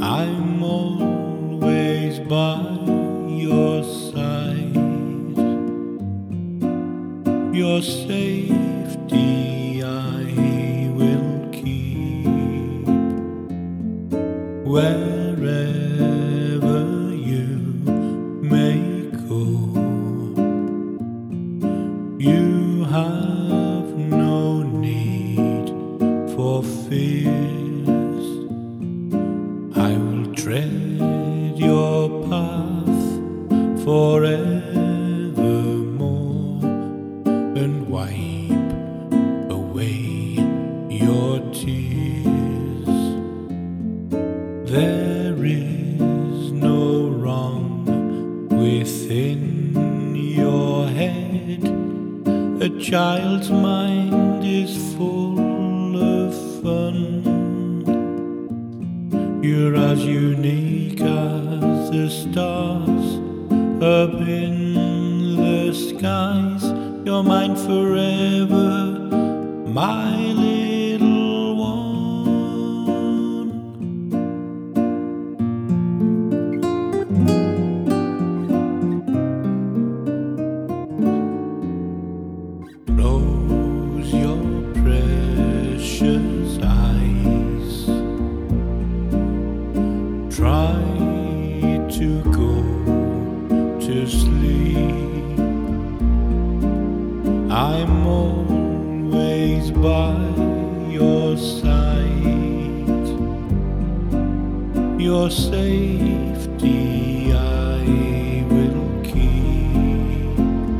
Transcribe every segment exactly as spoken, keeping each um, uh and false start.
I'm always by your side. Your safety I will keep. Wherever you may go, you have no need for fears. I will tread your path forevermore and wipe away your tears. There is no wrong within your head. A child's mind is full of fun. You're as unique as the stars up in the skies. You're mine forever, my little one. Close your precious eyes. Try to go to sleep. I'm always by your side. Your safety I will keep.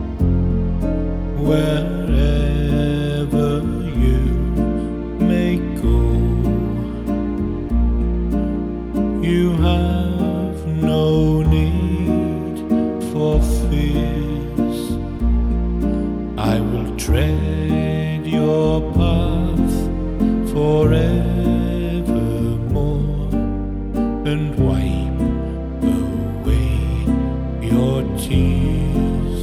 Wherever you may go, you have no need for fears. I will tread your path forevermore and wipe away your tears.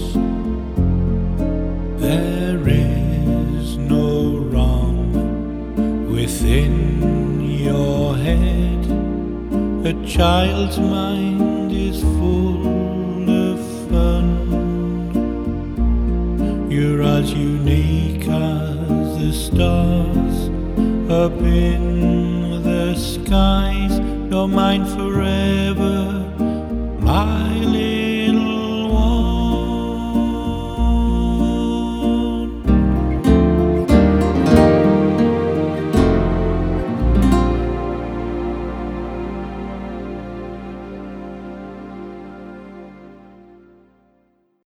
There is no wrong within your head. A child's mind is full of fun. You're as unique as the stars up in the skies. You're mine forever, my little